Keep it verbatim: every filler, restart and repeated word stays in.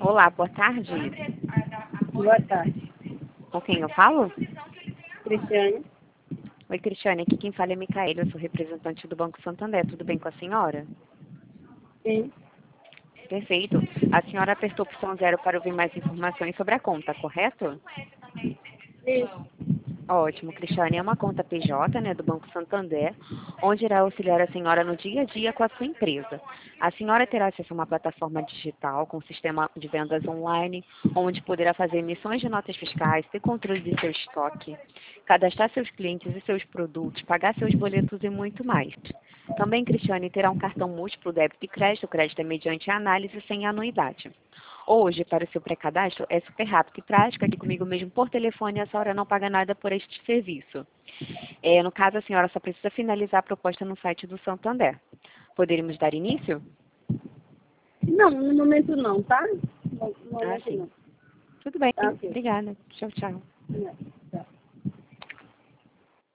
Olá, boa tarde. Boa tarde. Com quem eu falo? Cristiane? Oi, Cristiane. Aqui quem fala é Micaela. Eu sou representante do Banco Santander. Tudo bem com a senhora? Sim. Perfeito. A senhora apertou a opção zero para ouvir mais informações sobre a conta, correto? Isso. Ótimo, Cristiane. É uma conta P J, né, do Banco Santander, onde irá auxiliar a senhora no dia a dia com a sua empresa. A senhora terá acesso a uma plataforma digital com sistema de vendas online, onde poderá fazer emissões de notas fiscais, ter controle de seu estoque, cadastrar seus clientes e seus produtos, pagar seus boletos e muito mais. Também, Cristiane, terá um cartão múltiplo débito e crédito. O crédito é mediante análise sem anuidade. Hoje, para o seu pré-cadastro, é super rápido e prático, aqui comigo mesmo por telefone, a senhora não paga nada por este serviço. É, no caso, a senhora só precisa finalizar a proposta no site do Santander. Poderíamos dar início? Não, no momento não, tá? No Ah, momento sim. não. Tudo bem. Tá, ok. Obrigada. Tchau, tchau. É, tá.